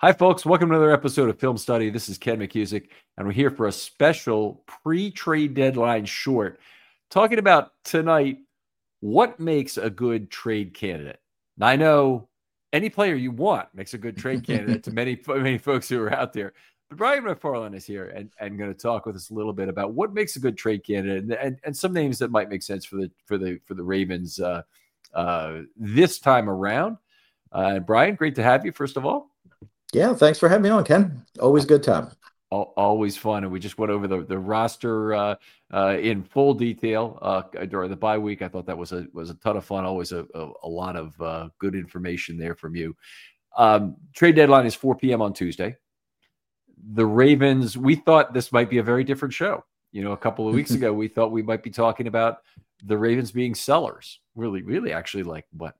Hi, folks. Welcome to another episode of Film Study. This is Ken McCusick, and we're here for a special pre-trade deadline short, talking about tonight what makes a good trade candidate. Now, I know any player you want makes a good trade candidate to many folks who are out there. But Brian McFarland is here and going to talk with us a little bit about what makes a good trade candidate and some names that might make sense for the Ravens this time around. Brian, great to have you, first of all. Yeah, thanks for having me on, Ken. Always a good time. Always fun, and we just went over the roster in full detail during the bye week. I thought that was a ton of fun. Always a lot of good information there from you. Trade deadline is 4 p.m. on Tuesday. The Ravens. We thought this might be a very different show. A couple of weeks ago, we thought we might be talking about the Ravens being sellers. Really, actually, like what?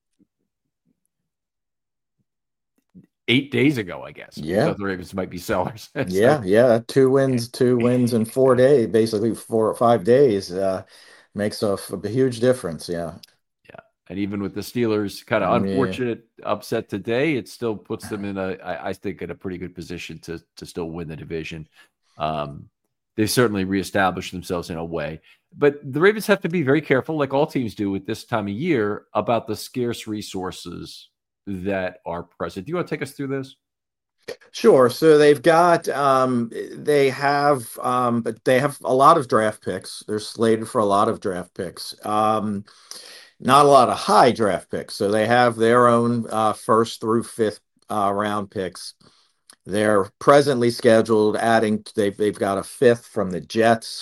8 days ago, I guess. Yeah. So the Ravens might be sellers. Yeah. Two wins in 4 days, basically 4 or 5 days, makes a huge difference. Yeah. Yeah. And even with the Steelers kind of unfortunate upset today, it still puts them in I think, in a pretty good position to still win the division. They've certainly reestablished themselves in a way. But the Ravens have to be very careful, like all teams do at this time of year, about the scarce resources that are present. Do you want to take us through this? Sure. So they have a lot of draft picks. They're slated for a lot of draft picks. Not a lot of high draft picks. So they have their own first through fifth round picks. They're presently scheduled they've got a fifth from the Jets,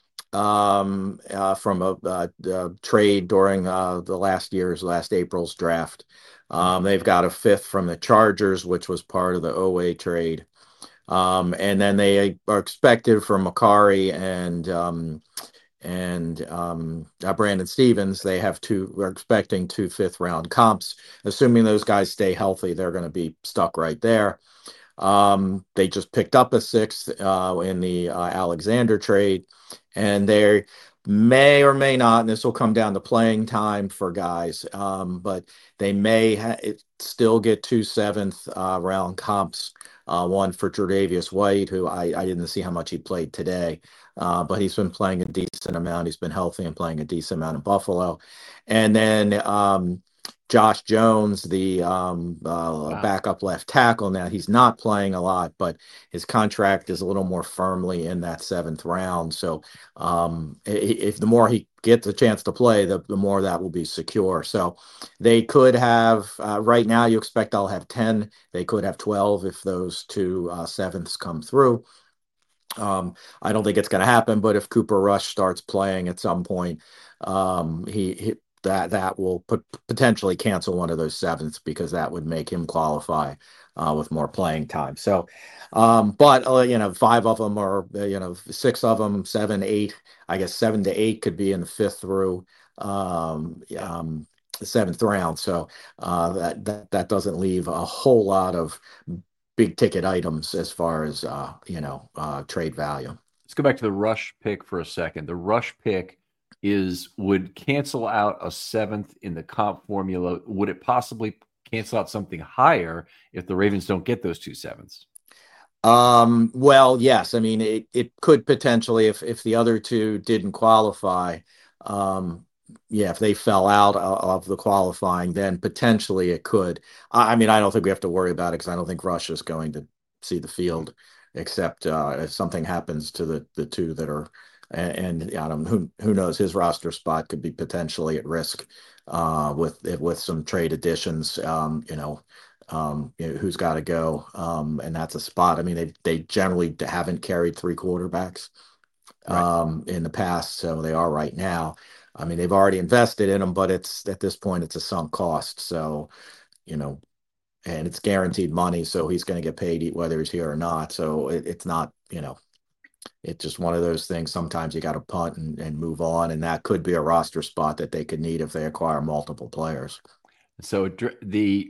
from a trade during the last April's draft. They've got a fifth from the Chargers, which was part of the Owe trade. And then they are expected from Macari and Brandon Stevens. We're expecting 2 5th-round comps. Assuming those guys stay healthy, they're going to be stuck right there. They just picked up a sixth in the Alexander trade, and they may or may not, and this will come down to playing time for guys, but they may still get 2 7th-round comps, one for Tre'Davious White, who I didn't see how much he played today, but he's been playing a decent amount. He's been healthy and playing a decent amount in Buffalo. And then Josh Jones, the backup left tackle. Now he's not playing a lot, but his contract is a little more firmly in that 7th round. So if the more he gets a chance to play, the more that will be secure. So they could have right now. You expect I'll have 10. They could have 12 if those 2 7ths come through. I don't think it's going to happen, but if Cooper Rush starts playing at some point, he that will potentially cancel one of those 7ths, because that would make him qualify with more playing time. So, but 5 of them, or 6 of them, 7, 8. I guess 7 to 8 could be in the 5th through the 7th round. So that doesn't leave a whole lot of big ticket items as far as trade value. Let's go back to the Rush pick for a second. The Rush pick would cancel out a 7th in the comp formula. Would it possibly cancel out something higher if the Ravens don't get those 2 7ths? Well, yes. I mean, it could potentially, if the other 2 didn't qualify, if they fell out of the qualifying, then potentially it could. I mean, I don't think we have to worry about it, because I don't think Rush is going to see the field, except if something happens to the 2 that are. And who knows, his roster spot could be potentially at risk with some trade additions. Who's got to go, and that's a spot. I mean, they generally haven't carried 3 quarterbacks in the past, so they are right now. I mean, they've already invested in them, but it's at this point it's a sunk cost. So, and it's guaranteed money, so he's going to get paid whether he's here or not. So it's not, it's just one of those things. Sometimes you got to punt and move on, and that could be a roster spot that they could need if they acquire multiple players. So the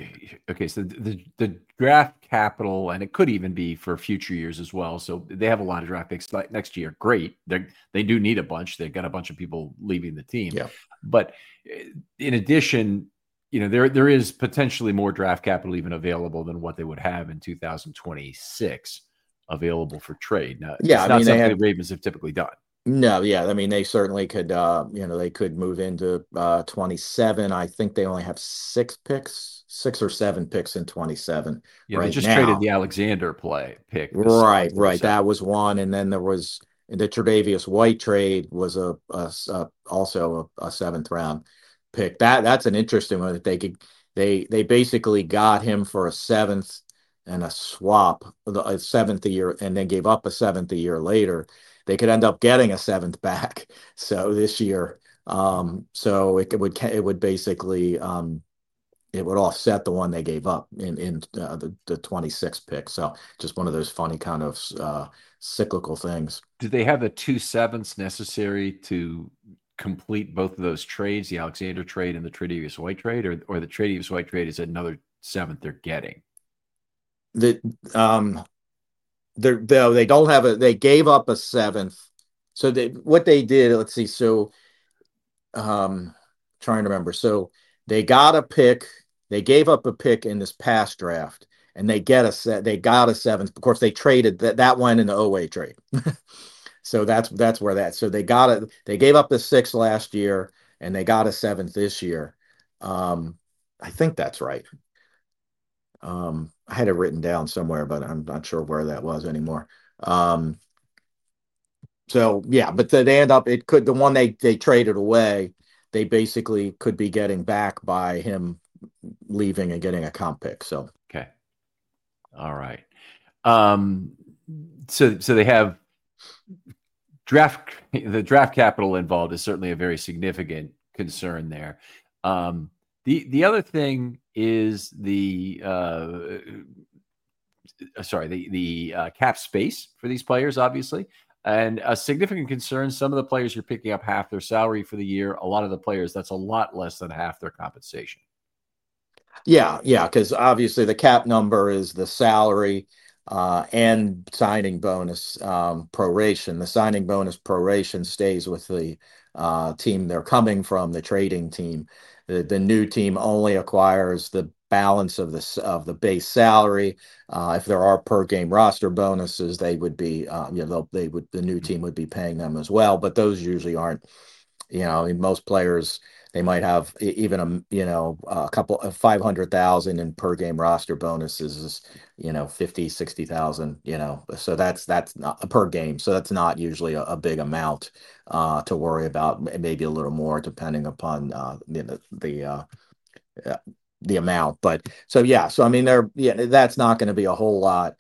draft capital, and it could even be for future years as well. So they have a lot of draft picks like next year. Great, they do need a bunch. They've got a bunch of people leaving the team. Yeah. But in addition, there is potentially more draft capital even available than what they would have in 2026 available for trade. Now, Yeah, it's I not mean, they something the have Ravens have typically done. no, yeah, I mean, they certainly could, they could move into 27. I think they only have 6 picks, 6 or 7 picks in 27 Yeah, they right just traded now. the Alexander pick this in Right, right. 27. That was one, and then there was the Tre'Davious White trade was also a seventh round pick. That's an interesting one that they basically got him for a seventh and a swap, a seventh a year, and then gave up a seventh a year later. They could end up getting a seventh back. So this year, so it would basically it would offset the one they gave up in the 26 pick. So just one of those funny kind of cyclical things. Do they have the 2/7 necessary to complete both of those trades, the Alexander trade and the Tre'Davious White trade, or the Tre'Davious White trade is another seventh they're getting? The they don't have they gave up a seventh. So what they did, let's see. So trying to remember. So they got a pick. They gave up a pick in this past draft, and they got a seventh. Of course, they traded that one in the OA trade. So that's where that. So they got it. They gave up the sixth last year, and they got a seventh this year. I think that's right. I had it written down somewhere, but I'm not sure where that was anymore. So yeah, but they end up the one they traded away, they basically could be getting back by him leaving and getting a comp pick. So Okay. All right. Um, so they have the draft capital involved is certainly a very significant concern there. The other thing is the cap space for these players, obviously, and a significant concern. Some of the players you're picking up half their salary for the year. A lot of the players, that's a lot less than half their compensation. yeah, because obviously the cap number is the salary and signing bonus proration. The signing bonus proration stays with the team they're coming from, the trading team. The new team only acquires the balance of the base salary. If there are per game roster bonuses, they would be the new team would be paying them as well. But those usually aren't. Most players, they might have even a couple of 500,000 in per game roster bonuses is 50, 60,000, so that's not a per game, so that's not usually a big amount to worry about, maybe a little more depending upon the amount. But so yeah, so I mean that's not going to be a whole lot.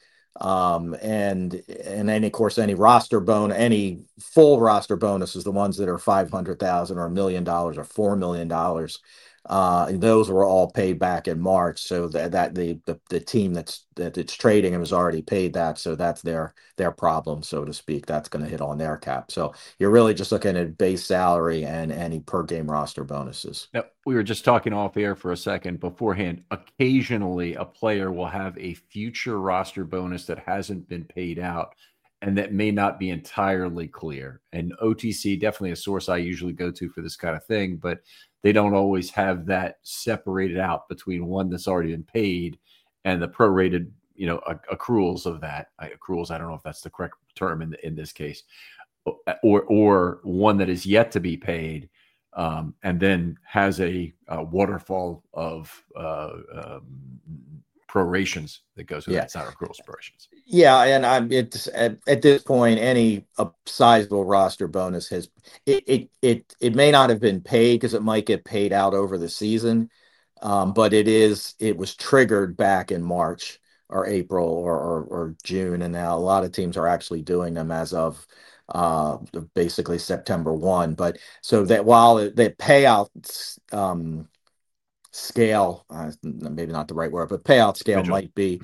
And then of course any full roster bonuses, the ones that are 500,000 or $1 million or $4 million, those were all paid back in March. So that the team that it's trading and has already paid that, so that's their problem, so to speak. That's going to hit on their cap. So you're really just looking at base salary and any per game roster bonuses. Now, we were just talking off air for a second beforehand. Occasionally, a player will have a future roster bonus that hasn't been paid out and that may not be entirely clear. And OTC, definitely a source I usually go to for this kind of thing, but they don't always have that separated out between one that's already been paid and the prorated, accruals of that. Accruals, I don't know if that's the correct term in this case, or one that is yet to be paid. And then has a waterfall of prorations that goes with that. It's not accruals, prorations. Yeah, and it's at this point, any sizable roster bonus it may not have been paid because it might get paid out over the season, but it was triggered back in March or April or June, and now a lot of teams are actually doing them as of basically September 1. But so that while the payout scale, maybe not the right word, but payout scale might be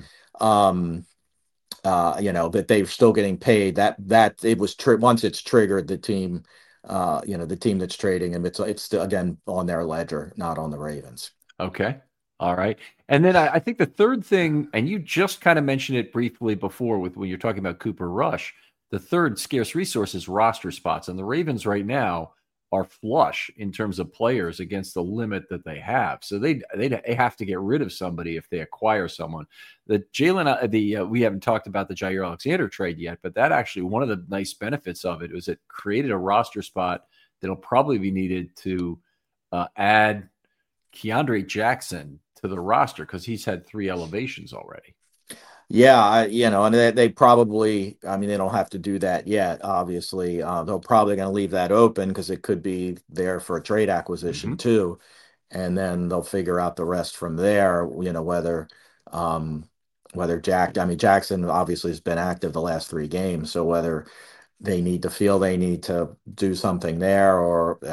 that they're still getting paid, that it was once it's triggered, the team the team that's trading them, it's still, again, on their ledger, not on the Ravens. Okay. All right. And then I think the third thing, and you just kind of mentioned it briefly before when you're talking about Cooper Rush, the third scarce resource is roster spots. And the Ravens right now are flush in terms of players against the limit that they have. So they have to get rid of somebody if they acquire someone. The Jalen, we haven't talked about the Jair Alexander trade yet, but that actually, one of the nice benefits of it was it created a roster spot that'll probably be needed to add Keandre Jackson to the roster because he's had 3 elevations already. Yeah, and they probably, I mean, they don't have to do that yet, obviously. They're probably going to leave that open because it could be there for a trade acquisition too. And then they'll figure out the rest from there, um, I mean, Jackson obviously has been active the last 3 games. So whether they need to do something there or,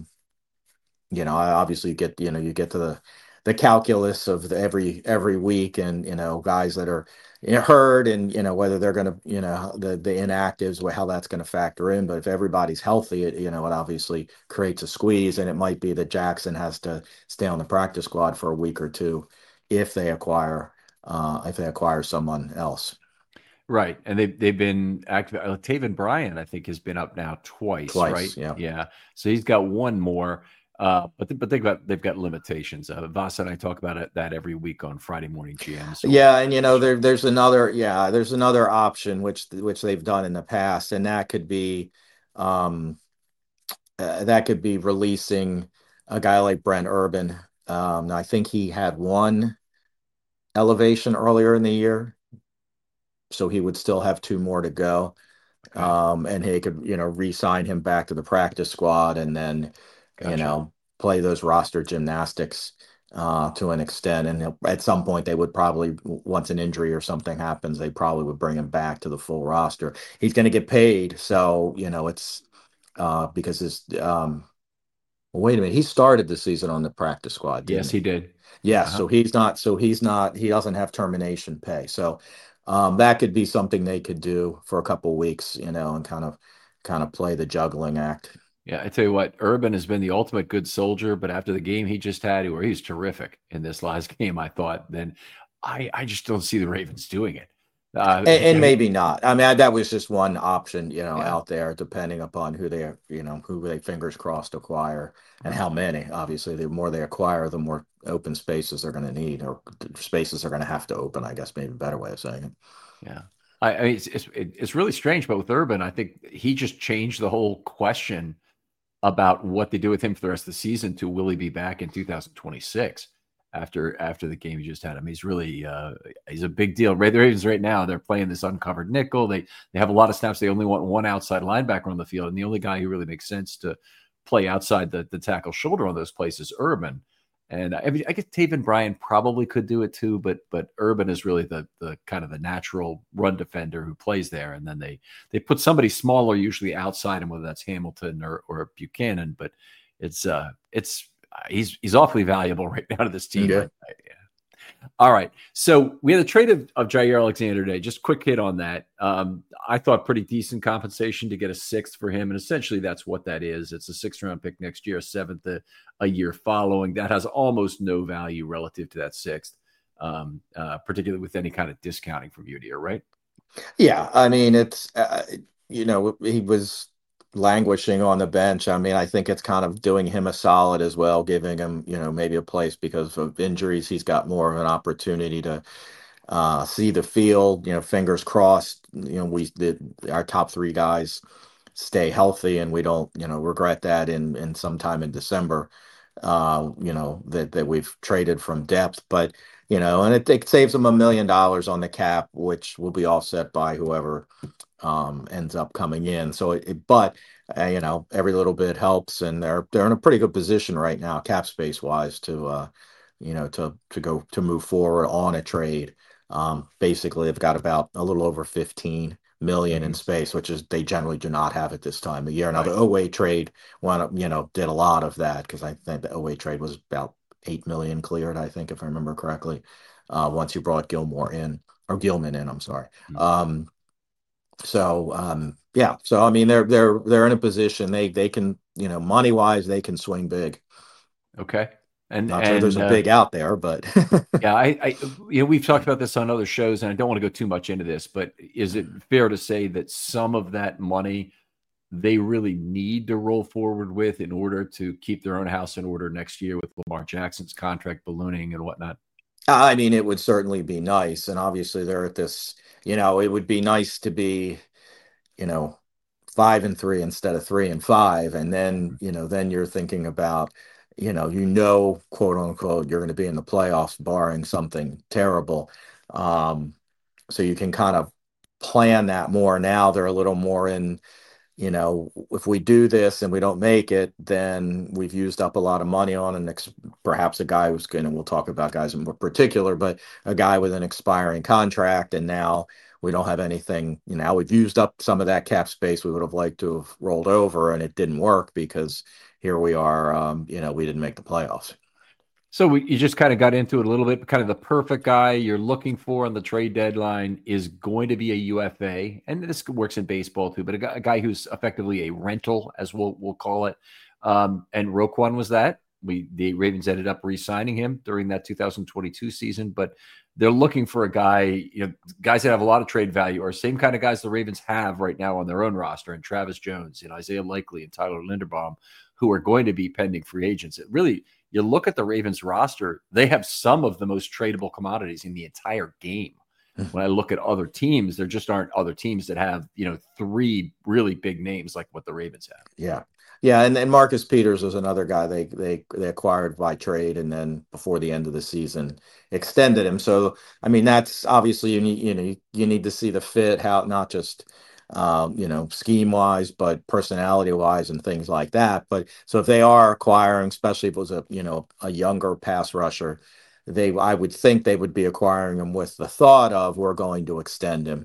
I obviously you get to the calculus of every week and, guys that are hurt and, whether they're going to, the inactives, how that's going to factor in. But if everybody's healthy, it obviously creates a squeeze, and it might be that Jackson has to stay on the practice squad for a week or two if they acquire someone else. Right. And they've been active. Taven Bryan, I think, has been up now twice, right? Twice, yeah. Yeah. So he's got one more. But they've got limitations. Voss and I talk about that every week on Friday Morning GM. So yeah, and there's another option which they've done in the past, and um that could be releasing a guy like Brent Urban. I think he had 1 elevation earlier in the year, so he would still have 2 more to go. And he could, re-sign him back to the practice squad and then, Gotcha. play those roster gymnastics to an extent. And at some point, they would probably, once an injury or something happens, they probably would bring him back to the full roster. He's going to get paid, so it's because wait a minute, he started the season on the practice squad, didn't Yes, he? he did. Yeah, Uh-huh. he doesn't have termination pay. So that could be something they could do for a couple weeks, and kind of play the juggling act. Yeah, I tell you what, Urban has been the ultimate good soldier, but after the game he just had, where he's terrific in this last game, I thought, then I just don't see the Ravens doing it. And maybe not. I mean, that was just one option, Yeah. out there, depending upon who they fingers crossed acquire and how many. Obviously, the more they acquire, the more open spaces they're going to need, or spaces they're going to have to open, I guess, maybe a better way of saying it. Yeah. I mean, it's really strange, but with Urban, I think he just changed the whole question about what they do with him for the rest of the season to will he be back in 2026 after the game he just had. I mean, he's really he's a big deal. The Ravens right now, they're playing this uncovered nickel. They have a lot of snaps. They only want 1 outside linebacker on the field, and the only guy who really makes sense to play outside the tackle shoulder on those plays is Urban. And I mean, I guess Taven Bryan probably could do it too, but Urban is really the kind of the natural run defender who plays there. And then they put somebody smaller, usually outside him, whether that's Hamilton or Buchanan. But it's he's awfully valuable right now to this team. Yeah. All right. So we had a trade of Jair Alexander today. Just quick hit on that. I thought pretty decent compensation to get a 6th for him. And essentially that's what that is. It's a 6th round pick next year, a 7th a year following. That has almost no value relative to that 6th, particularly with any kind of discounting from Udier, right? Yeah. I mean, it's, he was languishing on the bench. I mean, I think it's kind of doing him a solid as well, giving him, maybe a place because of injuries. He's got more of an opportunity to see the field. Fingers crossed. Our top 3 guys stay healthy, and we don't, regret that in sometime in December. That we've traded from depth, but and it saves them $1 million on the cap, which will be offset by whoever ends up coming in. So, but every little bit helps, and they're in a pretty good position right now, cap space wise, to to move forward on a trade. Basically, they've got about a little over 15 million in space, which is they generally do not have at this time of year. Now, the Oweh trade did a lot of that, because I think the Oweh trade was about 8 million cleared, I think, if I remember correctly. Once you brought Gilman in, I'm sorry. Yeah. So I mean, they're in a position they can, money wise, they can swing big. Okay. And not sure there's a big out there, but yeah, we've talked about this on other shows, and I don't want to go too much into this, but is it fair to say that some of that money they really need to roll forward with in order to keep their own house in order next year with Lamar Jackson's contract ballooning and whatnot? I mean, it would certainly be nice. And obviously, they're at this, it would be nice to be, you know, 5-3 instead of 3-5. And then, then you're thinking about, quote unquote, you're going to be in the playoffs barring something terrible. Um, so you can kind of plan that more now. They're a little more in, if we do this and we don't make it, then we've used up a lot of money on perhaps a guy who's going to, we'll talk about guys in particular, but a guy with an expiring contract. And now we don't have anything, now we've used up some of that cap space we would have liked to have rolled over, and it didn't work because here we are, we didn't make the playoffs. So you just kind of got into it a little bit. Kind of the perfect guy you're looking for on the trade deadline is going to be a UFA, and this works in baseball too. But a guy who's effectively a rental, as we'll call it. And Roquan was that. The Ravens ended up re-signing him during that 2022 season, but they're looking for a guy, guys that have a lot of trade value, or same kind of guys the Ravens have right now on their own roster, and Travis Jones and Isaiah Likely and Tyler Linderbaum, who are going to be pending free agents. It really. You look at the Ravens roster, they have some of the most tradable commodities in the entire game. When I look at other teams, there just aren't other teams that have, three really big names like what the Ravens have. Yeah. Yeah. And Marcus Peters was another guy they acquired by trade, and then before the end of the season extended him. So, I mean, that's obviously you need to see the fit, how not just scheme wise, but personality wise and things like that. But so if they are acquiring, especially if it was a younger pass rusher, I would think they would be acquiring him with the thought of, we're going to extend him.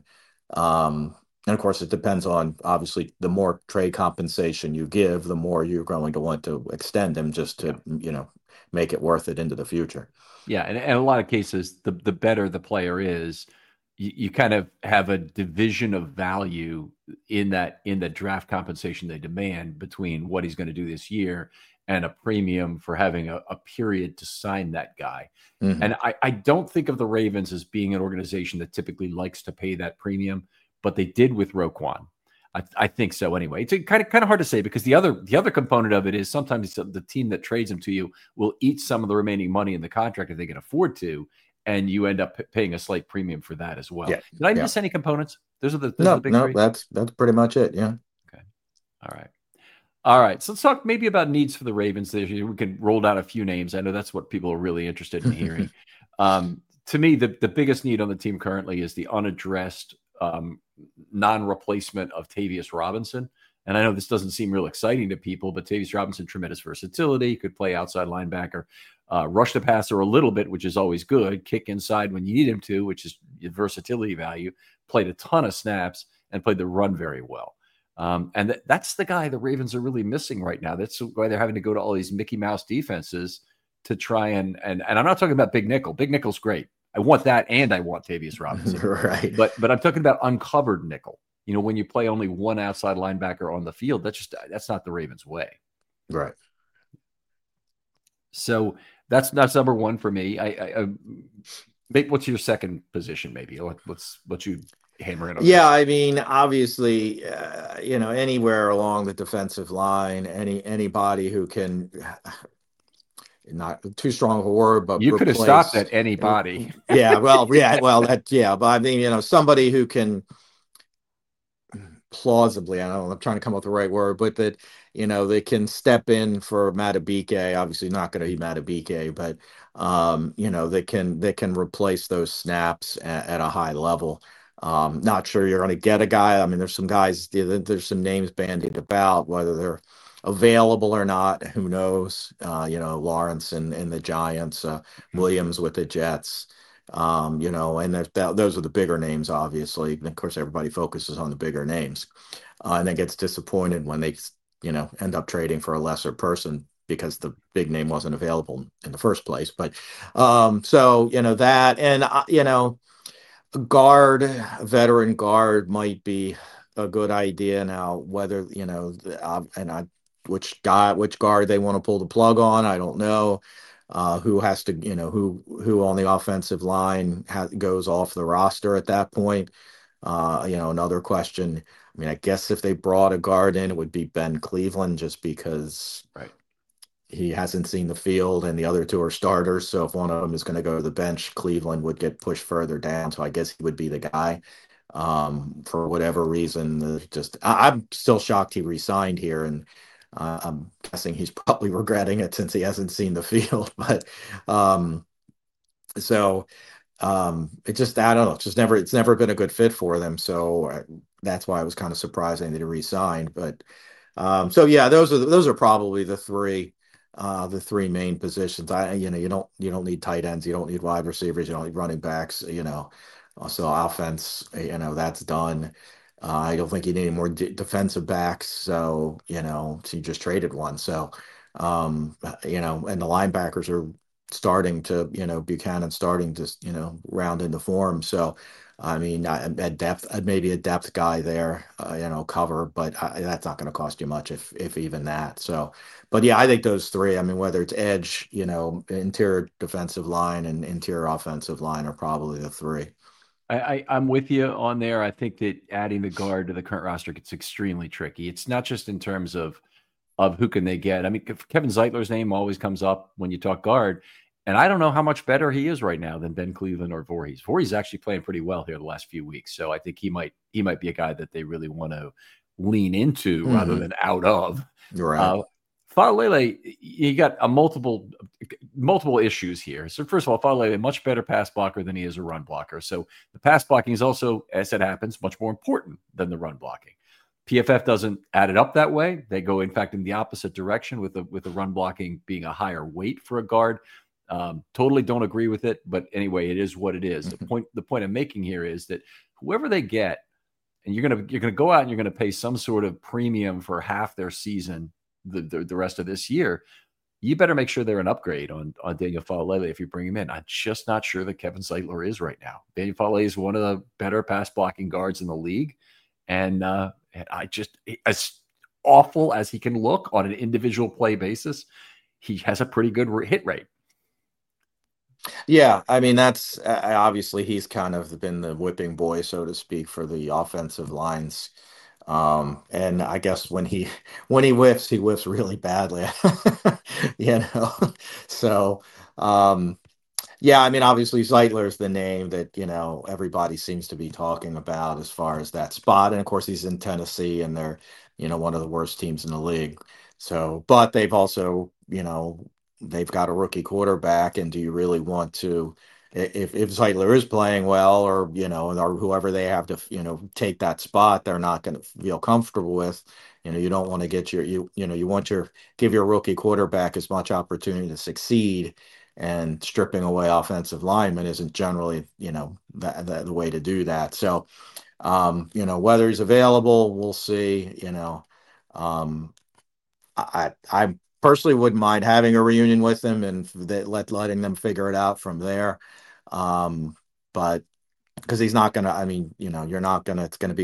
And of course, it depends on, obviously, the more trade compensation you give, the more you're going to want to extend him just to, make it worth it into the future. Yeah. And in a lot of cases, the better the player is, you kind of have a division of value in the draft compensation they demand between what he's going to do this year and a premium for having a period to sign that guy. Mm-hmm. And I don't think of the Ravens as being an organization that typically likes to pay that premium, but they did with Roquan. I think so anyway. It's kind of hard to say, because the other component of it is sometimes the team that trades him to you will eat some of the remaining money in the contract if they can afford to, and you end up paying a slight premium for that as well. Yeah. Did I miss any components? Those are the big three? That's pretty much it. Yeah. Okay. All right. So let's talk maybe about needs for the Ravens this year. We can roll down a few names. I know that's what people are really interested in hearing. To me, the biggest need on the team currently is the unaddressed non-replacement of Tavius Robinson. And I know this doesn't seem real exciting to people, but Tavius Robinson, tremendous versatility, could play outside linebacker, rush the passer a little bit, which is always good, kick inside when you need him to, which is versatility value, played a ton of snaps, and played the run very well. And that's the guy the Ravens are really missing right now. That's why they're having to go to all these Mickey Mouse defenses to try and I'm not talking about Big Nickel. Big Nickel's great. I want that, and I want Tavius Robinson. Right. But I'm talking about uncovered nickel. When you play only one outside linebacker on the field, that's not the Ravens' way. Right. So that's number one for me. What's your second position? Maybe what you hammer in on? Yeah, I mean, obviously, anywhere along the defensive line, anybody who can. Not too strong of a word, but you could have stopped at anybody. But I mean, somebody who can plausibly, I'm trying to come up with the right word, but that, they can step in for Madubuike, obviously not going to be Madubuike, but, they can replace those snaps at a high level. Not sure you're going to get a guy. I mean, there's some names bandied about, whether they're available or not, who knows? Lawrence and the Giants, Williams with the Jets, and those are the bigger names, obviously. And of course, everybody focuses on the bigger names, and then gets disappointed when they, end up trading for a lesser person because the big name wasn't available in the first place. But that, and a veteran guard might be a good idea. Now, whether which guard they want to pull the plug on, I don't know. Who has to, who on the offensive line goes off the roster at that point. Another question. I mean, I guess if they brought a guard in, it would be Ben Cleveland, just because Right. he hasn't seen the field and the other two are starters. So if one of them is going to go to the bench, Cleveland would get pushed further down. So I guess he would be the guy. For whatever reason, I'm still shocked he resigned here, and I'm guessing he's probably regretting it since he hasn't seen the field. But um, so it just, I don't know, it's never been a good fit for them. So that's why it was kind of surprising that he resigned. But so yeah, those are probably the three main positions. You don't need tight ends, you don't need wide receivers, you don't need running backs. So offense, that's done. I don't think you need any more defensive backs. So you just traded one. So and the linebackers are starting to, Buchanan starting to, round into form. So I mean, at depth, maybe a depth guy there, cover, but that's not going to cost you much, if even that. So, but yeah, I think those three. I mean, whether it's edge, interior defensive line and interior offensive line are probably the three. I'm with you on there. I think that adding the guard to the current roster gets extremely tricky. It's not just in terms of who can they get. I mean, Kevin Zeitler's name always comes up when you talk guard, and I don't know how much better he is right now than Ben Cleveland or Voorhees. Voorhees actually playing pretty well here the last few weeks, so I think he might be a guy that they really want to lean into rather Hmm. than out of. You're right. Uh, Falele, you got a multiple issues here. So first of all, Falele, a much better pass blocker than he is a run blocker. So the pass blocking is also, as it happens, much more important than the run blocking. PFF doesn't add it up that way. They go, in fact, in the opposite direction with the run blocking being a higher weight for a guard. Totally don't agree with it, but anyway, it is what it is. The point I'm making here is that whoever they get, and you're gonna go out and you're gonna pay some sort of premium for half their season, the rest of this year. You better make sure they're an upgrade on Daniel Falele if you bring him in. I'm just not sure that Kevin Zeitler is right now. Daniel Falele is one of the better pass blocking guards in the league, and I just, as awful as he can look on an individual play basis, he has a pretty good hit rate. Yeah, I mean that's obviously he's kind of been the whipping boy, so to speak, for the offensive lines. And I guess when he whiffs really badly. you know. So yeah, I mean obviously Zeitler's the name that, everybody seems to be talking about as far as that spot. And of course he's in Tennessee and they're, one of the worst teams in the league. So, but they've also, they've got a rookie quarterback, and do you really want to, if Zeitler is playing well, or or whoever they have to, take that spot, they're not going to feel comfortable with. You don't want to get you want your give your rookie quarterback as much opportunity to succeed, and stripping away offensive linemen isn't generally, the way to do that. So, whether he's available, we'll see. Um, I personally wouldn't mind having a reunion with them and letting them figure it out from there. Um, but because he's not gonna, I mean, you're not gonna. It's gonna be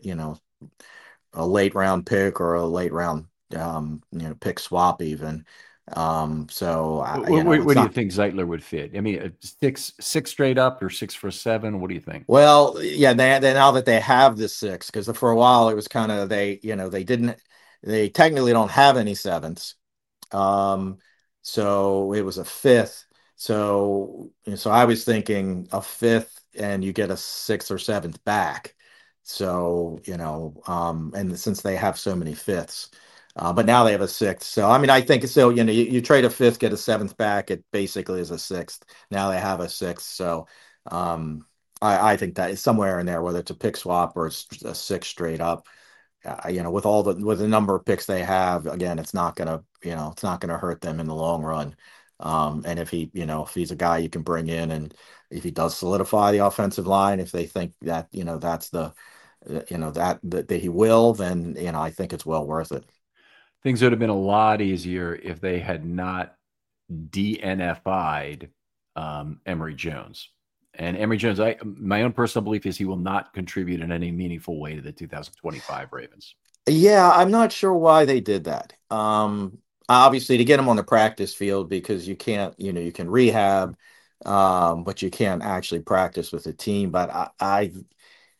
a late round pick or a late round pick swap even. So Where it's do you not. think Zeitler would fit? I mean, six straight up or 6 for 7? What do you think? Well, yeah, they now that they have the six, because for a while it was kind of they technically don't have any sevenths. Um, so it was a fifth. So I was thinking a fifth, and you get a sixth or seventh back. So, and since they have so many fifths, but now they have a sixth. So, I mean, I think so, you trade a fifth, get a seventh back, it basically is a sixth. Now they have a sixth. So, I think that is somewhere in there, whether it's a pick swap or it's a six straight up. With the number of picks they have, again, it's not gonna hurt them in the long run. And if he's a guy you can bring in, and if he does solidify the offensive line, if they think that, that's that he will, then, I think it's well worth it. Things would have been a lot easier if they had not DNFI'd Emory Jones. And Emory Jones, my own personal belief is he will not contribute in any meaningful way to the 2025 Ravens. Yeah, I'm not sure why they did that. Obviously to get him on the practice field, because you can't, you can rehab, but you can't actually practice with the team. But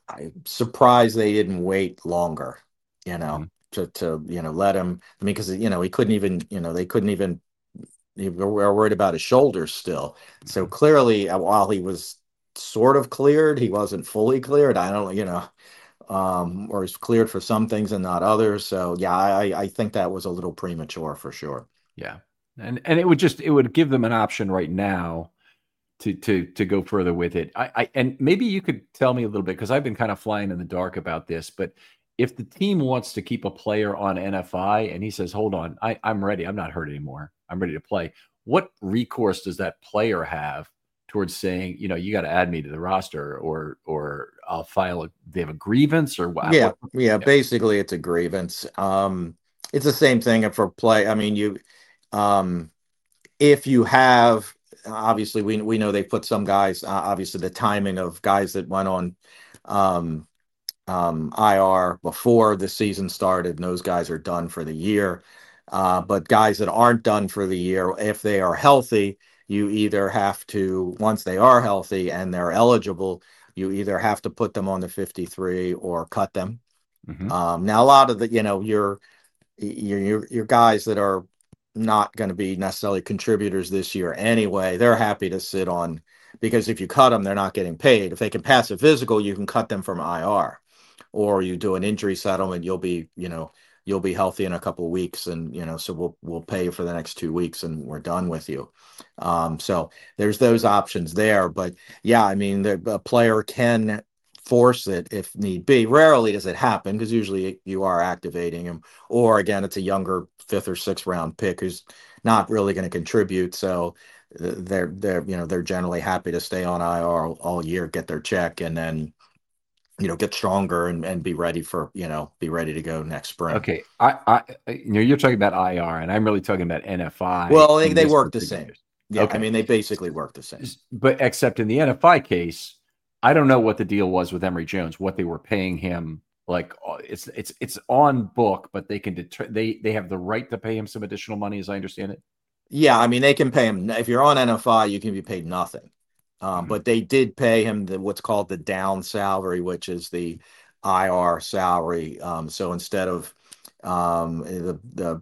I'm surprised they didn't wait longer, Mhm. to let him. I mean, because he couldn't even, they couldn't even. They were worried about his shoulders still. So Mhm. clearly, while he was sort of cleared, he wasn't fully cleared. I don't, or he's cleared for some things and not others. So yeah, I think that was a little premature for sure. Yeah. And it would give them an option right now to go further with it. And maybe you could tell me a little bit because I've been kind of flying in the dark about this, but if the team wants to keep a player on NFI and he says, "Hold on, I'm ready. I'm not hurt anymore. I'm ready to play." What recourse does that player have towards saying, you got to add me to the roster, or I'll file they have a grievance, or what? Yeah, What? yeah. Yeah. Basically, it's a grievance. It's the same thing for play. I mean, um, if you have, obviously, we know they put some guys. Obviously, the timing of guys that went on um, IR before the season started, and those guys are done for the year. But guys that aren't done for the year, if they are healthy, you either have to, once they are healthy and they're eligible, you either have to put them on the 53 or cut them. Hmm. Now, a lot of the, your guys that are not going to be necessarily contributors this year anyway, they're happy to sit on, because if you cut them, they're not getting paid. If they can pass a physical, you can cut them from IR, or you do an injury settlement. You'll be healthy in a couple of weeks, and so we'll pay you for the next 2 weeks, and we're done with you. So there's those options there, but yeah, I mean, a player can force it if need be. Rarely does it happen because usually you are activating him, or again, it's a younger fifth or sixth round pick who's not really going to contribute. So they're generally happy to stay on IR all year, get their check, and then get stronger and be ready to go next spring. Okay. You're talking about IR, and I'm really talking about NFI Well, they, in they this work the same. particular. Yeah, I Okay. mean they basically work the same. But except in the NFI case, I don't know what the deal was with Emory Jones, what they were paying him. Like, it's on book, but they have the right to pay him some additional money, as I understand it. Yeah, I mean they can pay him if you're on NFI, you can be paid nothing. Mhm. But they did pay him what's called the down salary, which is the IR salary. So instead of the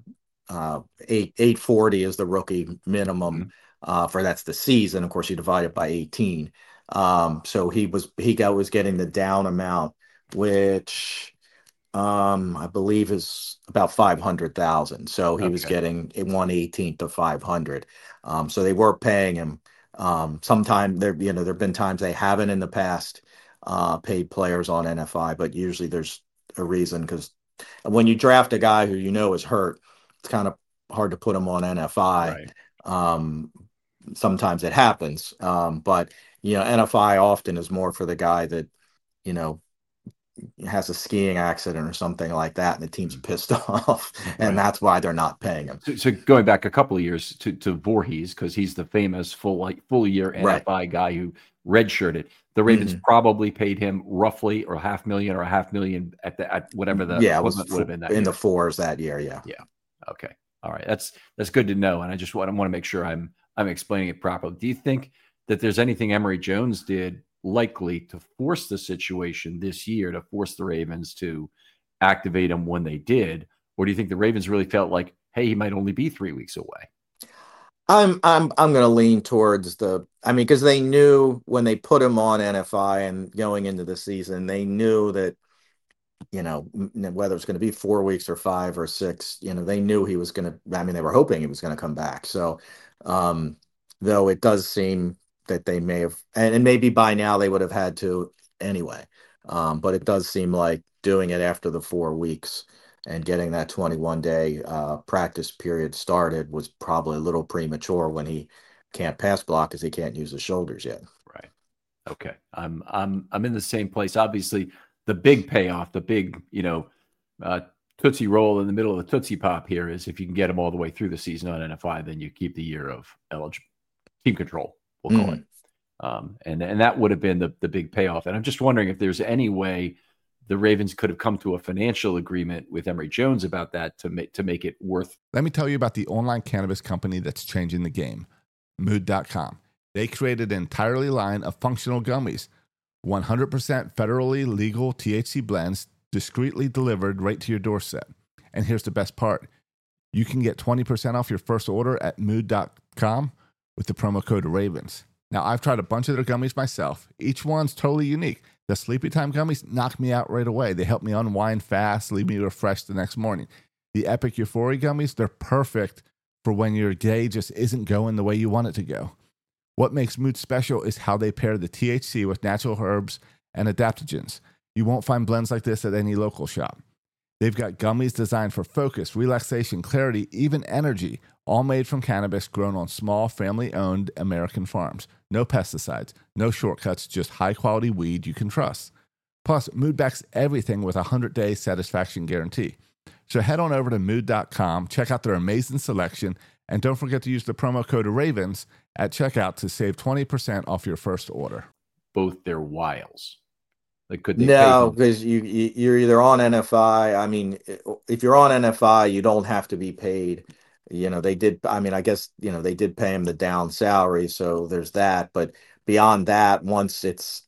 840 is the rookie minimum Mhm. for that's the season. Of course, you divide it by 18. So he was getting the down amount, which I believe is about 500,000. So he was Okay. getting a 1/18 of 500. So they were paying him. Sometime there've been times they haven't in the past paid players on NFI, but usually there's a reason, because when you draft a guy who is hurt, it's kind of hard to put him on NFI. Right. Um, Sometimes it happens, but NFI often is more for the guy that you know has a skiing accident or something like that, and the team's Mhm. pissed off, and Right. that's why they're not paying him. So going back a couple of years to Voorhees, because he's the famous full year Right. NFI guy who redshirted. The Ravens Hmm. probably paid him roughly, or 500,000 or 500,000 at whatever the Yeah, it was equivalent would have been that in the year. fours that year. Yeah. Yeah. Okay. All right. That's good to know. And I want to make sure I'm explaining it properly. Do you think that there's anything Emory Jones did likely to force the situation this year, to force the Ravens to activate him when they did? Or do you think the Ravens really felt like, hey, he might only be 3 weeks away? I'm going to lean towards I mean, because they knew when they put him on NFI and going into the season, they knew that whether it's going to be 4 weeks or 5 or 6, they knew he was going to. I mean, they were hoping he was going to come back. So, um, though it does seem that they may have, and maybe by now they would have had to anyway. But it does seem like doing it after the 4 weeks and getting that 21-day practice period started was probably a little premature when he can't pass block because he can't use his shoulders yet. Right. Okay. I'm in the same place. Obviously, the big payoff, the big, uh, Tootsie Roll in the middle of the Tootsie Pop here is if you can get them all the way through the season on NFI, then you keep the year of eligible team control, we'll call it. Mhm. And that would have been the big payoff. And I'm just wondering if there's any way the Ravens could have come to a financial agreement with Emory Jones about that to make it worth. Let me tell you about the online cannabis company that's changing the game, Mood.com. They created an entirely line of functional gummies. 100% federally legal THC blends discreetly delivered right to your doorstep. And here's the best part. You can get 20% off your first order at mood.com with the promo code RAVENS. Now, I've tried a bunch of their gummies myself. Each one's totally unique. The Sleepy Time gummies knock me out right away. They help me unwind fast, leave me refreshed the next morning. The Epic Euphoria gummies, they're perfect for when your day just isn't going the way you want it to go. What makes Mood special is how they pair the THC with natural herbs and adaptogens. You won't find blends like this at any local shop. They've got gummies designed for focus, relaxation, clarity, even energy, all made from cannabis grown on small, family-owned American farms. No pesticides, no shortcuts, just high-quality weed you can trust. Plus, Mood backs everything with a 100-day satisfaction guarantee. So head on over to mood.com, check out their amazing selection, and don't forget to use the promo code RAVENS at checkout to save 20% off your first order. Both their wiles. Like, could they No, because you're either on NFI. I mean, if you're on NFI, you don't have to be paid. They did. I mean, I guess they did pay him the down salary, so there's that. But beyond that, once it's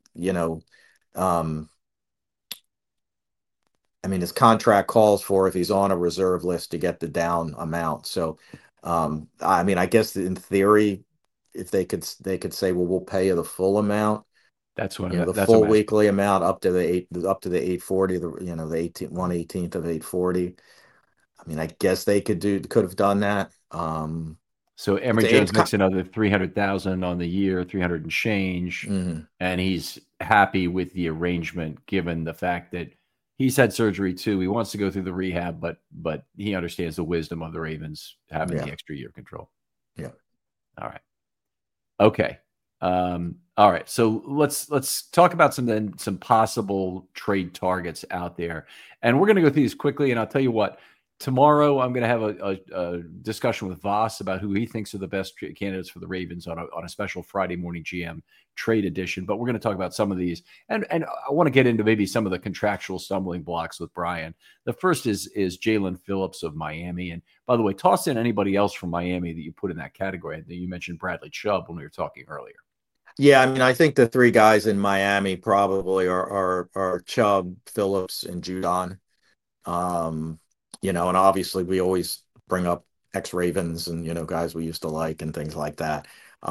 I mean, his contract calls for if he's on a reserve list to get the down amount. So, I mean, I guess in theory, if they could say, well, we'll pay you the full amount. That's when the full weekly amount up to the 840, the 1/18th of 840. I mean, I guess they could have done that. So Emory Jones makes another 300,000 on the year, 300 and change, and he's happy with the arrangement given the fact that he's had surgery too. He wants to go through the rehab, but he understands the wisdom of the Ravens having the extra year control. Yeah. All right. Okay. All right. So let's talk about some possible trade targets out there. And we're going to go through these quickly. And I'll tell you what, tomorrow I'm going to have a discussion with Voss about who he thinks are the best candidates for the Ravens on a special Friday morning GM trade edition. But we're going to talk about some of these. And I want to get into maybe some of the contractual stumbling blocks with Brian. The first is Jalen Phillips of Miami. And by the way, toss in anybody else from Miami that you put in that category. I think you mentioned Bradley Chubb when we were talking earlier. Yeah, I mean, I think the three guys in Miami probably are Chubb, Phillips, and Judon. And obviously we always bring up ex-Ravens and guys we used to like and things like that.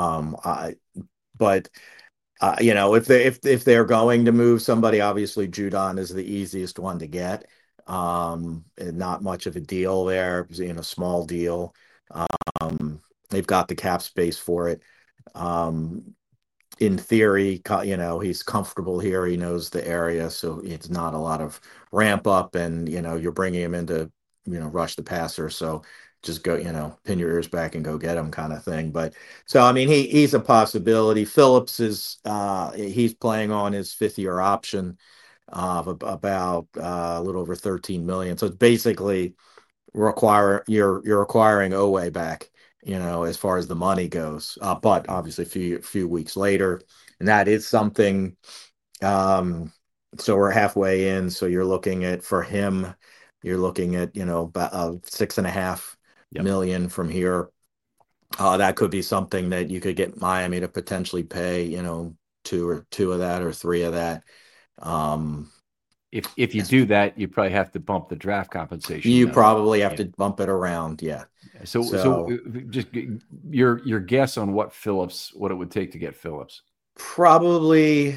If they're going to move somebody, obviously Judon is the easiest one to get. And not much of a deal there, small deal. They've got the cap space for it. In theory, he's comfortable here. He knows the area, so it's not a lot of ramp up, and you're bringing him in to rush the passer. So just go, pin your ears back and go get him, kind of thing. But so I mean, he's a possibility. Phillips is he's playing on his 5th-year option of about a little over 13 million. So it's basically you're acquiring Owe back, as far as the money goes. But obviously a few weeks later, and that is something. So we're halfway in. So you're looking at, for him, about 6.5 million from here. That could be something that you could get Miami to potentially pay, two of that or three of that. If you do that, you probably have to bump the draft compensation. You probably have to bump it around, yeah. So just your guess on what it would take to get Phillips. Probably,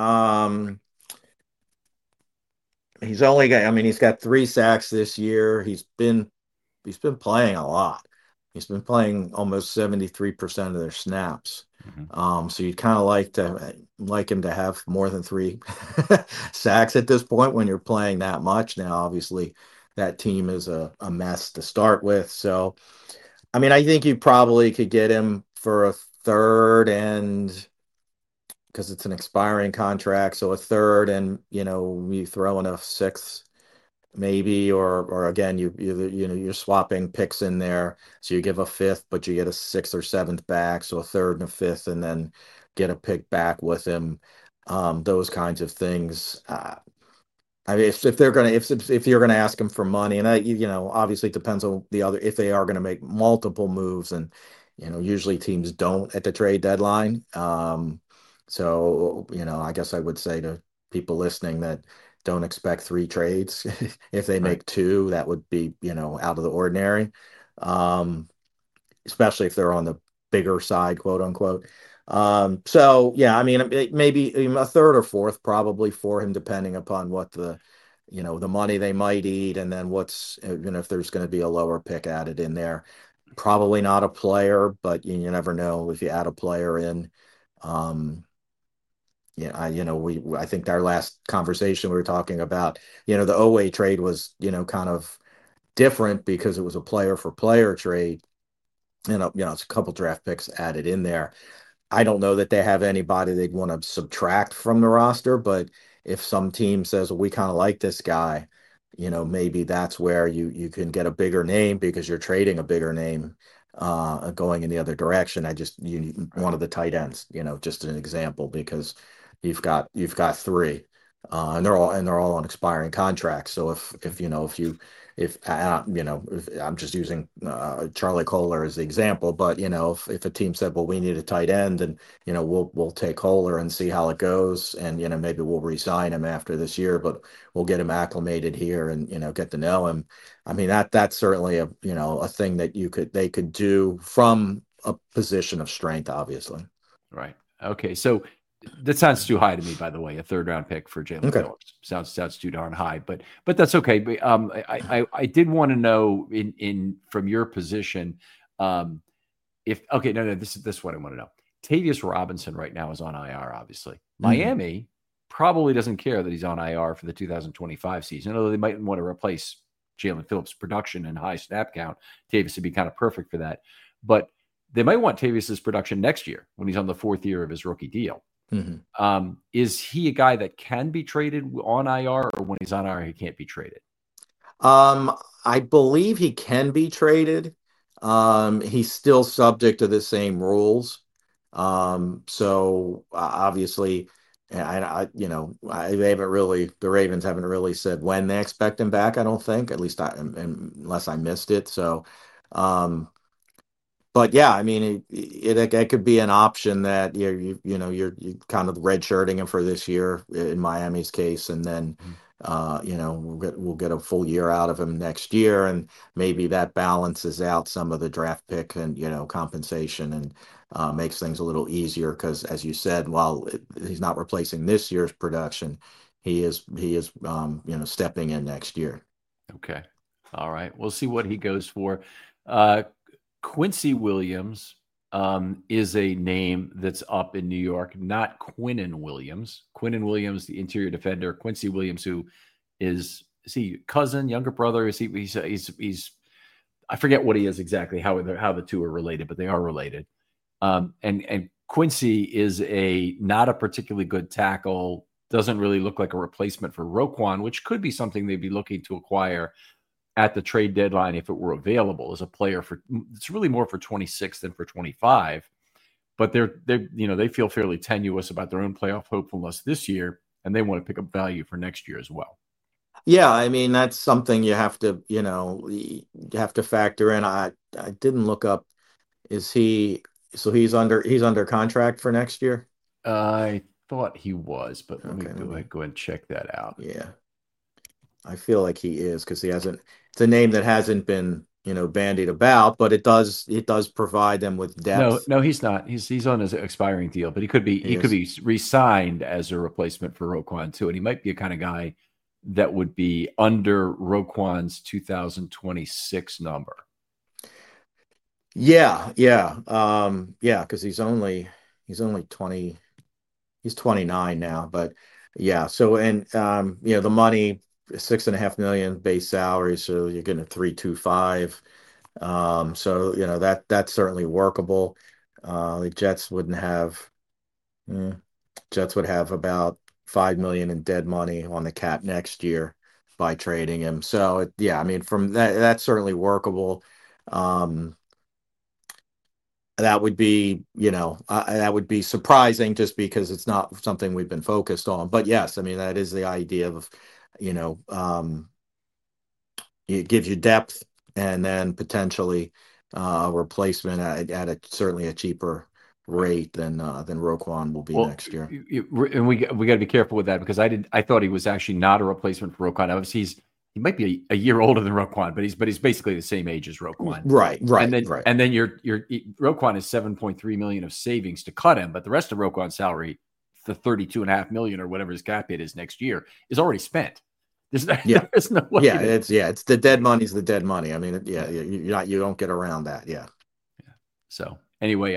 he's got 3 sacks this year. He's been playing a lot. He's been playing almost 73% of their snaps. Mm-hmm. So you'd kind of like him to have more than 3 sacks at this point when you're playing that much. Now, obviously, that team is a mess to start with. So, I mean, I think you probably could get him for a third, and because it's an expiring contract, so a third, and we throw in a 6th. Maybe, or again, you're swapping picks in there, so you give a 5th, but you get a 6th or 7th back, so a 3rd and a 5th, and then get a pick back with him. Those kinds of things. I mean, if you're gonna ask him for money, and that obviously it depends on if they are gonna make multiple moves, and usually teams don't at the trade deadline. So, I guess I would say to people listening that don't expect three trades. If they Right. make two, that would be, out of the ordinary. Um, Especially if they're on the bigger side, quote unquote. So yeah, I mean, maybe a third or fourth probably for him, depending upon what the money they might eat, and then what's, if there's going to be a lower pick added in there. Probably not a player, but you never know if you add a player in. Um, yeah, I think our last conversation we were talking about, the Owe trade was, kind of different because it was a player for player trade. It's a couple draft picks added in there. I don't know that they have anybody they'd want to subtract from the roster, but if some team says, well, we kind of like this guy, maybe that's where you can get a bigger name because you're trading a bigger name going in the other direction. One Right. of the tight ends, just an example, because you've got three. And they're all on expiring contracts. So if I'm just using Charlie Kohler as the example, but if a team said, well, we need a tight end, and we'll take Kohler and see how it goes, and maybe we'll re-sign him after this year, but we'll get him acclimated here and get to know him. I mean, that's certainly a thing that they could do from a position of strength, obviously. Right. Okay. So that sounds too high to me, by the way. A third round pick for Jalen Okay. Phillips sounds too darn high, but that's okay. But I did want to know in from your position, um, if okay, no, this is what I want to know. Tavius Robinson right now is on IR, obviously. Mhm. Miami probably doesn't care that he's on IR for the 2025 season, although they might want to replace Jalen Phillips' production and high snap count. Tavius would be kind of perfect for that. But they might want Tavius's production next year when he's on the fourth year of his rookie deal. Mhm. Is he a guy that can be traded on IR, or when he's on IR, he can't be traded? I believe he can be traded. He's still subject to the same rules. So obviously, the Ravens haven't really said when they expect him back. I don't think, at least unless I missed it. So, um, but yeah, I mean, it could be an option that you're kind of redshirting him for this year in Miami's case, and then Mhm. we'll get a full year out of him next year, and maybe that balances out some of the draft pick and compensation, and makes things a little easier because, as you said, while he's not replacing this year's production, he is stepping in next year. Okay. All right. We'll see what he goes for. Uh, Quincy Williams is a name that's up in New York, not Quinnen Williams. Quinnen Williams, the interior defender. Quincy Williams, who is he cousin, younger brother? Is he's I forget what he is exactly, how the two are related, but they are related. And Quincy is a not a particularly good tackle. Doesn't really look like a replacement for Roquan, which could be something they'd be looking to acquire at the trade deadline if it were available as a player for. It's really more for 26 than for 25. But they feel fairly tenuous about their own playoff hopefulness this year, and they want to pick up value for next year as well. Yeah, I mean, that's something you have to factor in. I didn't look up. Is he so he's under contract for next year? I thought he was, but let me Okay, go ahead and check that out. yeah. I feel like he is because he hasn't. It's a name that hasn't been bandied about, but it does provide them with No, depth. no, he's not. He's on his expiring deal, but he could be He he could is. be re-signed as a replacement for Roquan too, and he might be a kind of guy that would be under Roquan's 2026 number. Yeah, yeah, yeah, because he's only 20. He's 29 now, but yeah. So, and the money, 6.5 million base salary, so you're getting a 3.25. So that's certainly workable. The eh, Jets would have about 5 million in dead money on the cap next year by trading him. So yeah, I mean, from that's certainly workable. Um, that would be surprising just because it's not something we've been focused on. But yes, I mean, that is the idea of, you know, um, it gives you depth and then potentially a replacement at certainly a cheaper rate than Roquan will be Well, next year. and we got to be careful with that because I thought he was actually not a replacement for Roquan. Obviously, he might be a year older than Roquan, but he's basically the same age as Roquan. Right. And then your Roquan is $7.3 million of savings to cut him, but the rest of Roquan's salary, the $32.5 million or whatever his cap hit is next year, is already spent. There's no way. It's the dead money's the dead money. I mean, you don't get around that. Yeah. So anyway,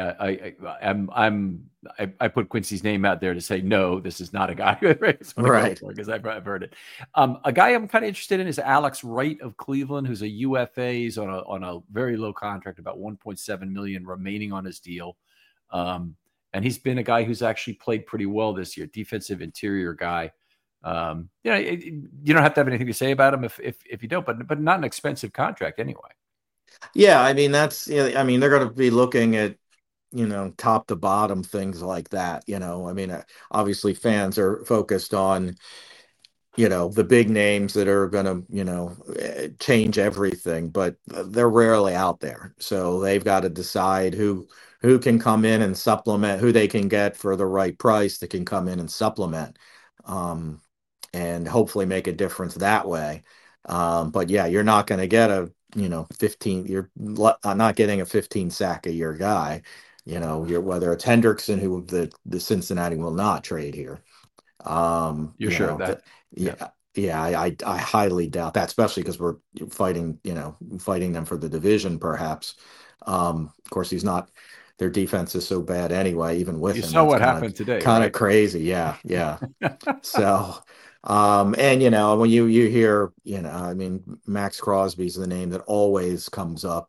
I put Quincy's name out there to say no, this is not a guy right because I've heard it. A guy I'm kind of interested in is Alex Wright of Cleveland, who's a UFA. He's on a very low contract, about $1.7 million remaining on his deal. And he's been a guy who's actually played pretty well this year, defensive interior guy. You don't have to have anything to say about him if you don't, but not an expensive contract anyway. Yeah, I mean they're going to be looking at top to bottom things like that. I mean, obviously fans are focused on the big names that are going to change everything, but they're rarely out there. So they've got to decide who can come in and supplement, who they can get for the right price that can come in and supplement. And hopefully make a difference that way. But yeah, you're not going to get a 15. You're not getting a 15 sack a year guy. Whether it's Hendrickson, who the Cincinnati will not trade here. You're sure of that? I highly doubt that, especially because we're fighting them for the division, perhaps. Of course, he's not. Their defense is so bad anyway. Even with him, you saw what happened today. Kind of crazy, yeah. So. And when you hear, I mean, Max Crosby's the name that always comes up.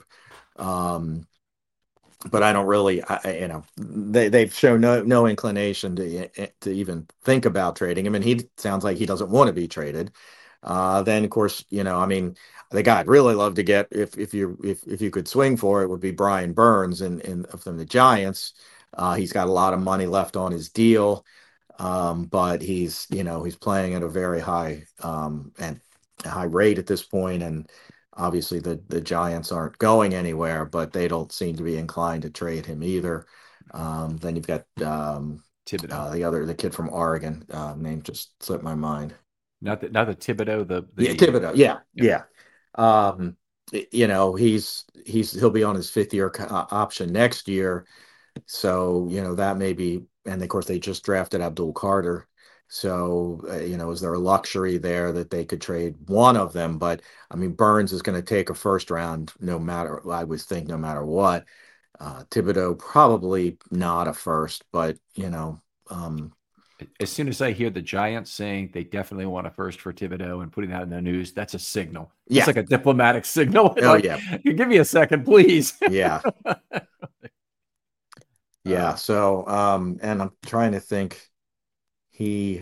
But I don't really, they've shown no inclination to even think about trading him. And he sounds like he doesn't want to be traded. Then of course, I mean, the guy I'd really love to get if you could swing for it would be Brian Burns from the Giants. He's got a lot of money left on his deal. But he's playing at a very high and high rate at this point, and obviously the Giants aren't going anywhere, but they don't seem to be inclined to trade him either. Then you've got Thibodeau, the kid from Oregon, name just slipped my mind. Not the Thibodeau, Thibodeau, yeah. He'll be on his 5th year option next year. So, that may be, and of course they just drafted Abdul Carter. So, is there a luxury there that they could trade one of them? But I mean, Burns is going to take a first round, I would think no matter what. Thibodeau, probably not a first, but, as soon as I hear the Giants saying they definitely want a first for Thibodeau and putting that in the news, that's a signal. Yeah. It's like a diplomatic signal. Yeah. Give me a second, please. Yeah. Yeah. So, and I'm trying to think. He's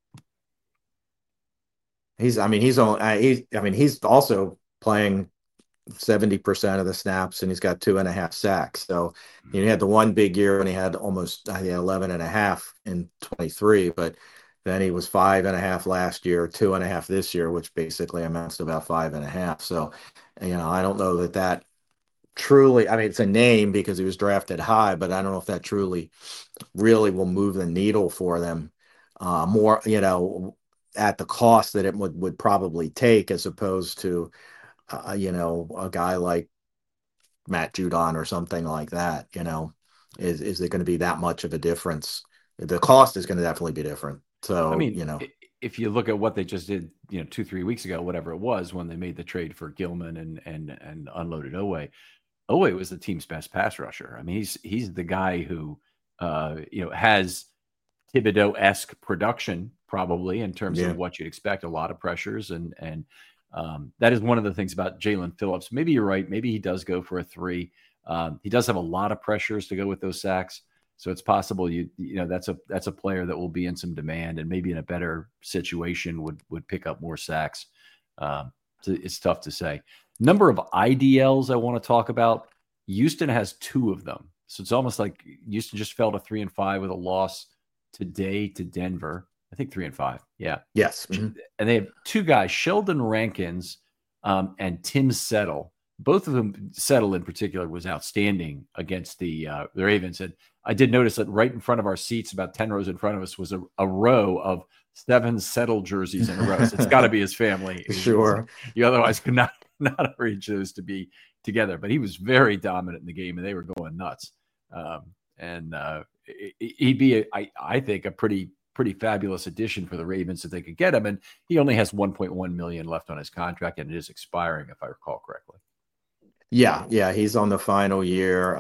also playing 70% of the snaps, and he's got 2.5 sacks. So he had the one big year when he had almost 11.5 in 23, but then he was 5.5 last year, 2.5 this year, which basically amounts to about 5.5. So, I don't know that truly, I mean, it's a name because he was drafted high, but I don't know if that truly really will move the needle for them more, at the cost that it would probably take, as opposed to, a guy like Matt Judon or something like that. Is it going to be that much of a difference? The cost is going to definitely be different. So, I mean, if you look at what they just did, 2-3 weeks ago, whatever it was, when they made the trade for Gilman and unloaded Oweh. Oweh was the team's best pass rusher. I mean, he's the guy who, has Thibodeau-esque production probably in terms of what you'd expect. A lot of pressures, and that is one of the things about Jalen Phillips. Maybe you're right. Maybe he does go for a 3. He does have a lot of pressures to go with those sacks, so it's possible that's a player that will be in some demand and maybe in a better situation would pick up more sacks. It's tough to say. Number of IDLs I want to talk about. Houston has 2 of them. So it's almost like Houston just fell to 3-5 with a loss today to Denver. I think 3-5. Yeah. Yes. Mm-hmm. And they have 2 guys, Sheldon Rankins and Tim Settle. both of them, Settle in particular, was outstanding against the Ravens. And I did notice that right in front of our seats, about 10 rows in front of us, was a row of 7 Settle jerseys in a row. So it's got to be his family. Sure. You otherwise could not arrange those to be together. But he was very dominant in the game, and they were going nuts. He'd be, I think, a pretty fabulous addition for the Ravens if they could get him. And he only has 1.1 million left on his contract, and it is expiring, if I recall correctly. Yeah, he's on the final year.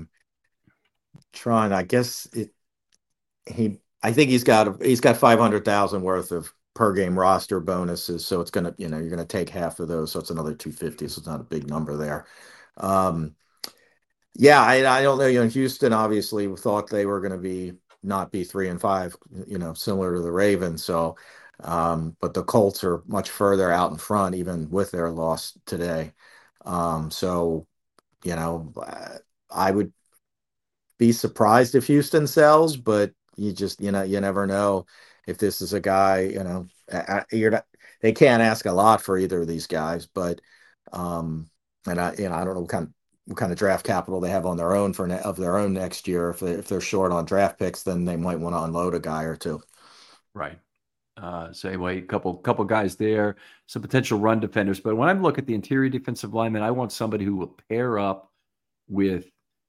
I think he's got 500,000 worth of per game roster bonuses, so it's gonna, you're gonna take half of those, so it's another 250, so it's not a big number there. Yeah, I don't know. Houston obviously thought they were going to not be 3-5, similar to the Ravens. So, but the Colts are much further out in front, even with their loss today. So, I would be surprised if Houston sells, but you never know if this is a guy. They can't ask a lot for either of these guys, but and I don't know what kind of draft capital they have on their own of their own next year. If they're short on draft picks, then they might want to unload a guy or two. Right. So anyway, a couple guys there, some potential run defenders. But when I look at the interior defensive lineman, I want somebody who will pair up with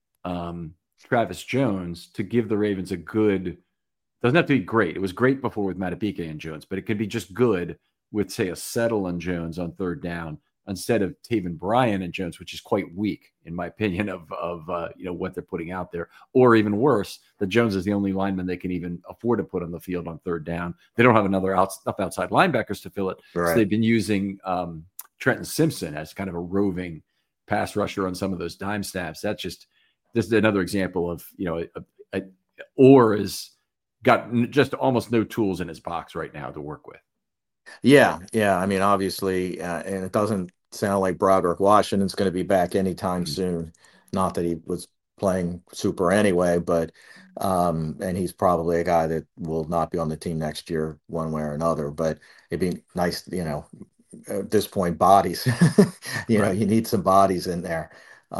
Travis Jones to give the Ravens a good. Doesn't have to be great. It was great before with Madubuike and Jones, but it could be just good with, say, a Settle and Jones on third down, instead of Taven Bryan and Jones, which is quite weak, in my opinion, of what they're putting out there. Or even worse, that Jones is the only lineman they can even afford to put on the field on third down. They don't have enough outside linebackers to fill it. Right. So they've been using Trenton Simpson as kind of a roving pass rusher on some of those dime snaps. This is another example of, Orr has got just almost no tools in his box right now to work with. Yeah. I mean, obviously, and it doesn't sound like Broderick Washington's going to be back anytime soon. Not that he was playing super anyway, but and he's probably a guy that will not be on the team next year one way or another. But it'd be nice, at this point, bodies. Right. You need some bodies in there.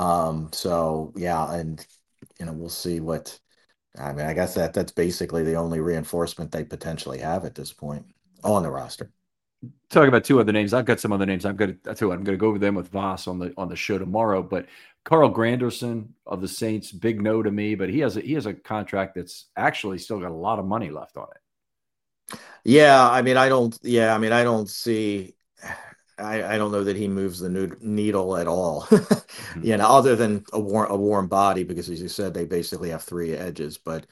So yeah, and we'll see what. I mean, I guess that's basically the only reinforcement they potentially have at this point on the roster. Talk about two other names. I've got some other names. I'm going to go over them with Voss on the show tomorrow. But Carl Granderson of the Saints, big no to me, but he has a contract that's actually still got a lot of money left on it. Yeah, I mean, I don't see. I don't know that he moves the needle at all. Other than a warm body, because as you said, they basically have 3 edges. But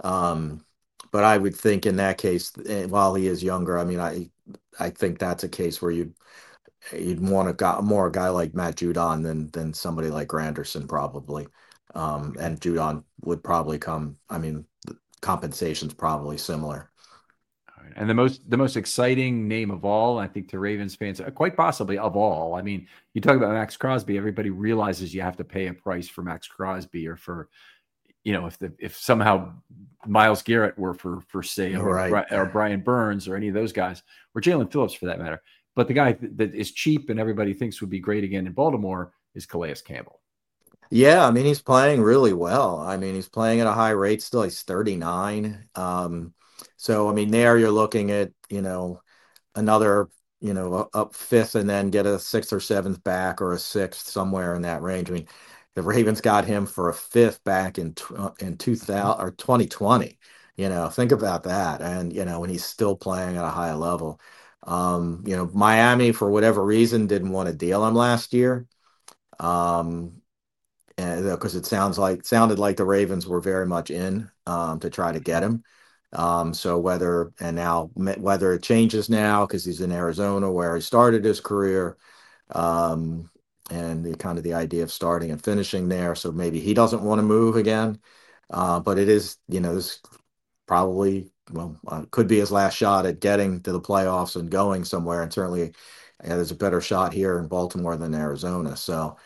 I would think in that case, while he is younger, I mean, I think that's a case where you'd want a guy like Matt Judon than somebody like Granderson probably. And Judon would probably come. I mean, the compensation's probably similar. And the most exciting name of all, I think, to Ravens fans, quite possibly of all. I mean, you talk about Max Crosby, everybody realizes you have to pay a price for Max Crosby, or for, if somehow Myles Garrett were for sale, right, or Brian Burns, or any of those guys, or Jalen Phillips for that matter. But the guy that is cheap and everybody thinks would be great again in Baltimore is Calais Campbell. Yeah, I mean, he's playing really well. I mean, he's playing at a high rate still. He's 39. So, I mean, there you're looking at, another, up 5th and then get a 6th or 7th back, or a 6th, somewhere in that range. I mean, the Ravens got him for a 5th back in 2000 or 2020. Think about that. And, when he's still playing at a high level. Miami, for whatever reason, didn't want to deal him last year. And because it sounded like the Ravens were very much in to try to get him. So whether it changes now because he's in Arizona where he started his career, and the idea of starting and finishing there. So maybe he doesn't want to move again. But it is, this probably, could be his last shot at getting to the playoffs and going somewhere. And certainly there's a better shot here in Baltimore than Arizona. So,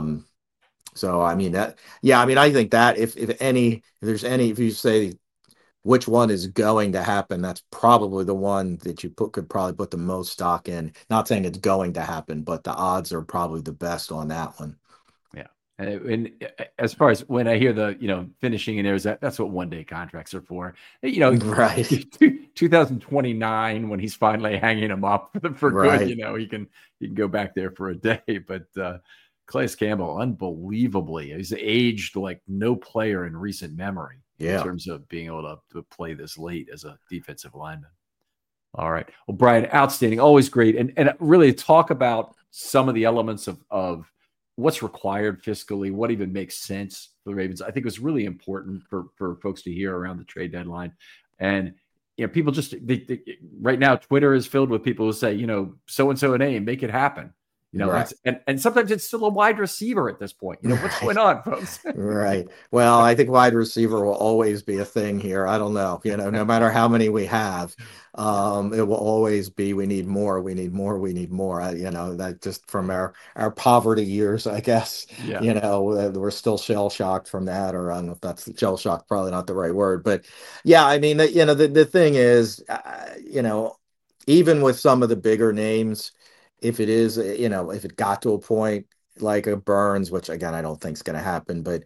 I mean I think that if you say which one is going to happen, that's probably the one that you could probably put the most stock in. Not saying it's going to happen, but the odds are probably the best on that one. Yeah. And as far as when I hear the, finishing in there, that's what 1-day contracts are for. Right. 2029, when he's finally hanging them up for Right. good, he can go back there for a day. But Calais Campbell, unbelievably, he's aged like no player in recent memory in terms of being able to play this late as a defensive lineman. All right. Well, Brian, outstanding. Always great. And really talk about some of the elements of what's required fiscally, what even makes sense for the Ravens. I think it was really important for folks to hear around the trade deadline. And, people just right now, Twitter is filled with people who say, so-and-so a name, make it happen. Right. And sometimes it's still a wide receiver at this point. What's going on, folks? Right. Well, I think wide receiver will always be a thing here. I don't know. No matter how many we have, it will always be, we need more, we need more, we need more. That just from our poverty years, I guess. Yeah. We're still shell shocked from that, or I don't know if that's shell shocked, probably not the right word, but yeah, I mean, the thing is, even with some of the bigger names, if it got to a point like a Burns, which again I don't think is going to happen, but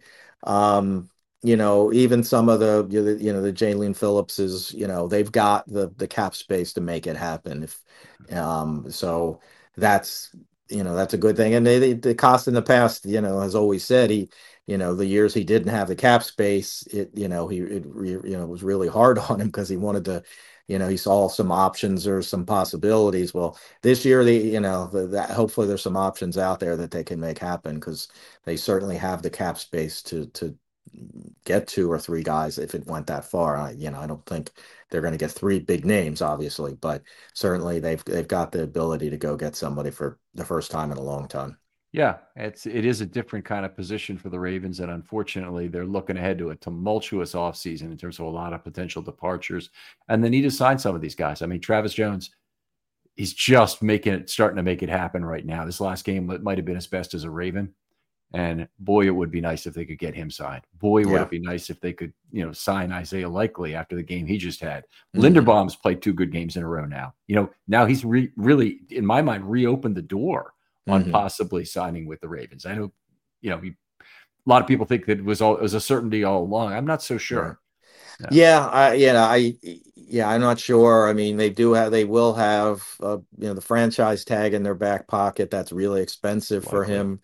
even some of the Jalen Phillipses, they've got the cap space to make it happen. So that's a good thing. And the cost in the past, has always said the years he didn't have the cap space, it was really hard on him because he wanted to. He saw some options or some possibilities. Well, this year, hopefully there's some options out there that they can make happen because they certainly have the cap space to get 2 or 3 guys if it went that far. I don't think they're going to get 3 big names, obviously, but certainly they've got the ability to go get somebody for the first time in a long time. Yeah, it is a different kind of position for the Ravens, and unfortunately, they're looking ahead to a tumultuous offseason in terms of a lot of potential departures, and they need to sign some of these guys. I mean, Travis Jones, he's just starting to make it happen right now. This last game might have been his best as a Raven, and boy, it would be nice if they could get him signed. Boy, would it be nice if they could, sign Isaiah Likely after the game he just had. Linderbaum's played 2 good games in a row now. Now he's really, in my mind, reopened the door on possibly signing with the Ravens. I know, a lot of people think that it was a certainty all along. I'm not so sure. Yeah, I'm not sure. I mean, they will have, the franchise tag in their back pocket. That's really expensive for him.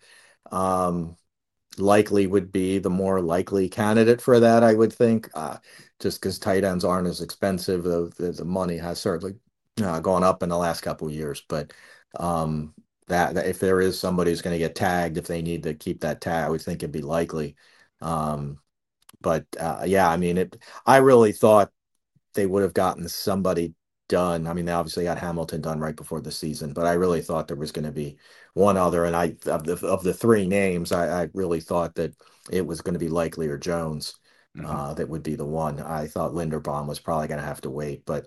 Likely would be the more likely candidate for that, I would think, just because tight ends aren't as expensive. The money has certainly gone up in the last couple of years, but that if there is somebody who's going to get tagged, if they need to keep that tag, I would think it'd be Likely. But I mean, I really thought they would have gotten somebody done. I mean, they obviously got Hamilton done right before the season, but I really thought there was going to be one other. And of the 3 names, I really thought that it was going to be Likely or Jones that would be the one. I thought Linderbaum was probably going to have to wait, but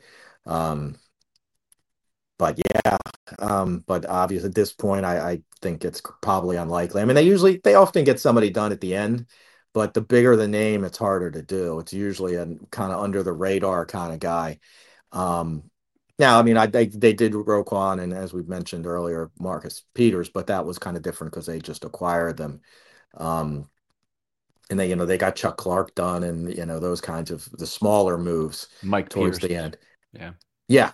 obviously at this point, I think it's probably unlikely. I mean, they often get somebody done at the end, but the bigger the name, it's harder to do. It's usually a kind of under the radar kind of guy. Now, I mean, they did Roquan and, as we've mentioned earlier, Marcus Peters, but that was kind of different because they just acquired them. And they got Chuck Clark done, and those kinds of the smaller moves Mike towards Pierce. the end. Yeah.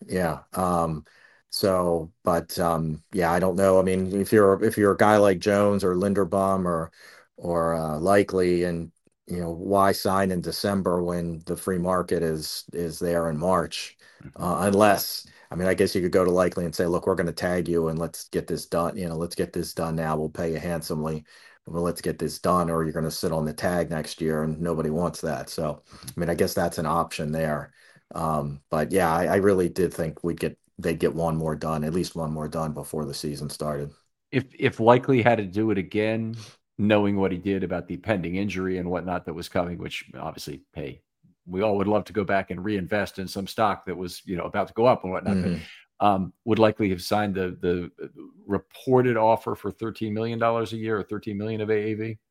I don't know. I mean, if you're a guy like Jones or Linderbaum or Likely, and why sign in December when the free market is there in March? Unless, I mean, I guess you could go to Likely and say, look, we're going to tag you and let's get this done. Let's get this done now. We'll pay you handsomely. Well, let's get this done, or you're going to sit on the tag next year, and nobody wants that. So, I mean, I guess that's an option there. But yeah, I really did think they'd get one more done, at least one more done before the season started. If Likely had to do it again, knowing what he did about the pending injury and whatnot that was coming, which obviously, hey, we all would love to go back and reinvest in some stock that was, about to go up and whatnot. But, would Likely have signed the reported offer for $13 million a year or $13 million of AAV?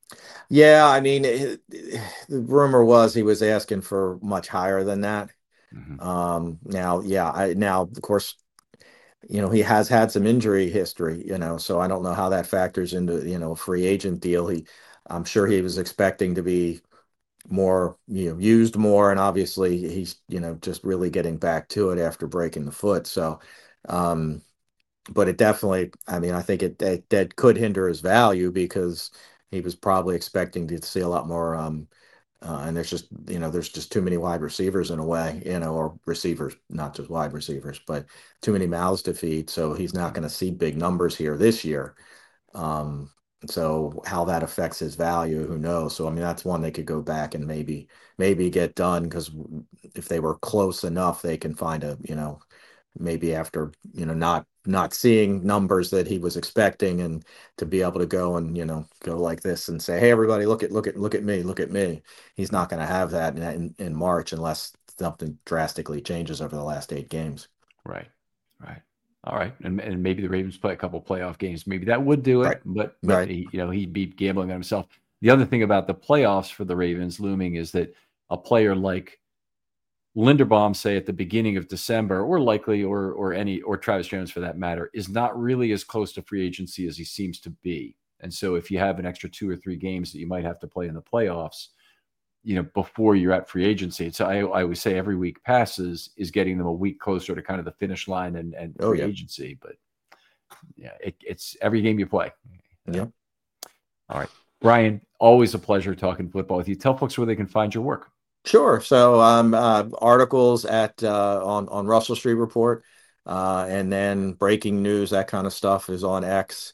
Yeah, I mean, the rumor was he was asking for much higher than that. Hmm. Now, yeah, now of course, he has had some injury history, so I don't know how that factors into, a free agent deal. I'm sure he was expecting to be more, used more, and obviously he's, just really getting back to it after breaking the foot. So, um, but it definitely, I mean, I think that could hinder his value because he was probably expecting to see a lot more. And there's just too many wide receivers in a way, or receivers, not just wide receivers, but too many mouths to feed. So he's not going to see big numbers here this year. Um, so how that affects his value, who knows? So I mean, that's one they could go back and maybe get done, because if they were close enough, they can find maybe after, not seeing numbers that he was expecting, and to be able to go and, go like this and say, hey, everybody, look at me. He's not going to have that in March unless something drastically changes over the last 8 games. Right. Right. All right. And maybe the Ravens play a couple playoff games. Maybe that would do Right. it, but Right. he'd be gambling on himself. The other thing about the playoffs for the Ravens looming is that a player like Linderbaum, say at the beginning of December, or likely, or Travis Jones for that matter, is not really as close to free agency as he seems to be. And so if you have an extra 2 or 3 games that you might have to play in the playoffs, before you're at free agency. So I always say every week passes is getting them a week closer to kind of the finish line and Oh free yeah. agency. But yeah, it's every game you play. Yeah. All right. Brian, always a pleasure talking football with you. Tell folks where they can find your work. Sure. So articles at on Russell Street Report, and then breaking news, that kind of stuff is on X.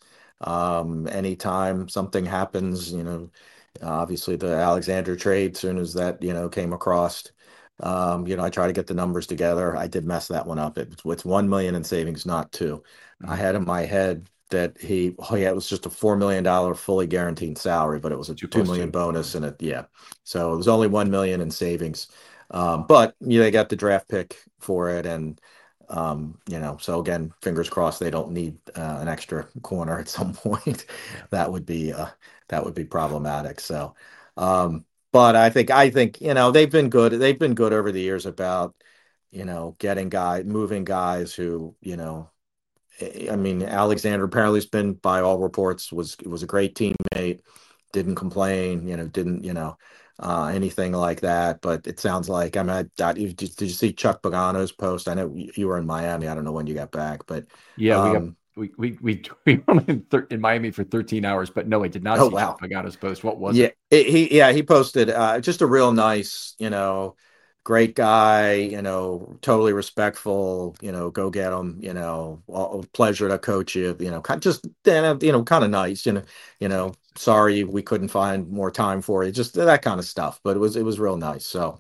Anytime something happens, obviously the Alexander trade, soon as that, came across, I try to get the numbers together. I did mess that one up. It's 1 million in savings, not two. I Mhm. had in my head that it was just a $4 million fully guaranteed salary, but it was a Too 2 million close to. bonus, and yeah. So it was only 1 million in savings. But they got the draft pick for it. And so again, fingers crossed they don't need an extra corner at some point. Yeah. That would be problematic. So, but I think they've been good. They've been good over the years about moving guys who, I mean, Alexander apparently has been, by all reports, was a great teammate, didn't complain, didn't, anything like that. But it sounds like, I mean, did you see Chuck Pagano's post? I know you were in Miami. I don't know when you got back, but Yeah, we got um, we were in Miami for 13 hours, but no, I did not oh see Chuck wow. Pagano's post. What was Yeah, it? he posted just a real nice, great guy, totally respectful, go get him, pleasure to coach you, just kind of nice, sorry we couldn't find more time for you, just that kind of stuff. But it was real nice. So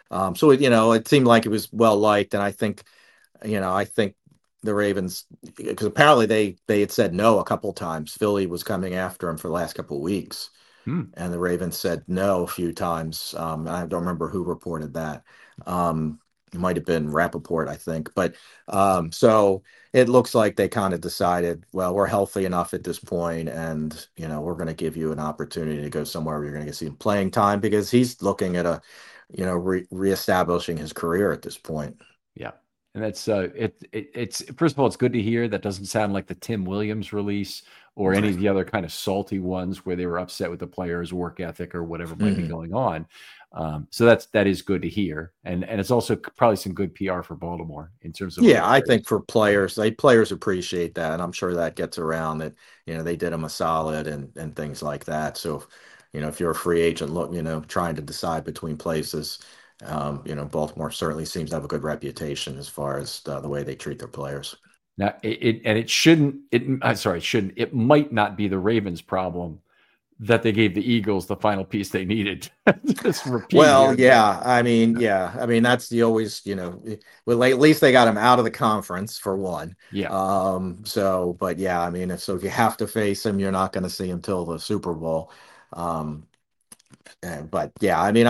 it seemed like it was well liked, and I think the Ravens, because apparently they had said no a couple times. Philly was coming after him for the last couple of weeks, Hmm. and the Ravens said no a few times. I don't remember who reported that. It might have been Rappaport, I think. But so it looks like they kind of decided, well, we're healthy enough at this point, and we're going to give you an opportunity to go somewhere where you're going to get some playing time, because he's looking at reestablishing his career at this point. Yeah. And that's it's first of all, it's good to hear. That doesn't sound like the Tim Williams release or any of the other kind of salty ones where they were upset with the player's work ethic or whatever might be Mhm. going on. So that is good to hear, and it's also probably some good PR for Baltimore in terms of other Yeah, I think players. for players, players appreciate that, and I'm sure that gets around that. They did him a solid, and things like that. So, if you're a free agent, look, trying to decide between places, Baltimore certainly seems to have a good reputation as far as the way they treat their players. Now, it shouldn't. I'm sorry, it shouldn't. It might not be the Ravens' problem that they gave the Eagles the final piece they needed. Just repeat Well, here, but yeah, I mean that's the always, well, at least they got him out of the conference for one. yeah, So, but yeah, I mean, if you have to face him, you're not going to see him till the Super Bowl. Um, but yeah, I mean,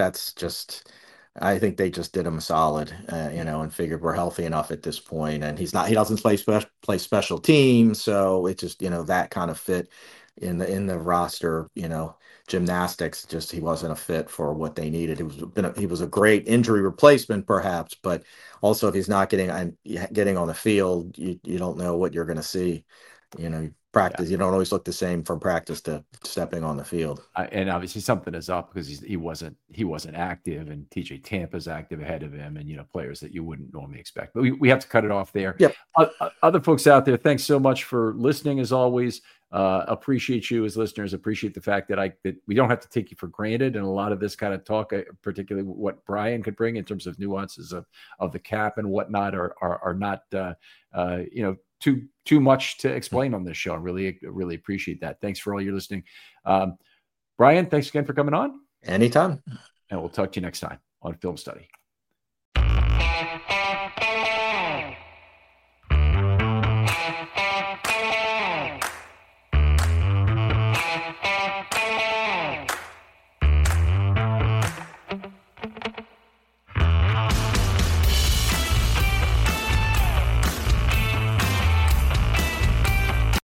I think they just did him a solid, and figured we're healthy enough at this point, and he doesn't play special teams, so it just, that kind of fit. in the roster, gymnastics. Just he wasn't a fit for what they needed. He was a great injury replacement, perhaps, but also if he's not getting on the field, you don't know what you're going to see. Practice. You don't always look the same from practice to stepping on the field. And obviously something is up because he wasn't active, and TJ Tampa's active ahead of him, and players that you wouldn't normally expect. But we have to cut it off there. Yep. Other folks out there, thanks so much for listening as always. Appreciate you as listeners. Appreciate the fact that we don't have to take you for granted, and a lot of this kind of talk, particularly what Brian could bring in terms of nuances of the cap and whatnot, are not too much to explain on this show. I really appreciate that. Thanks for all your listening. Brian, thanks again for coming on. Anytime. And we'll talk to you next time on Film Study.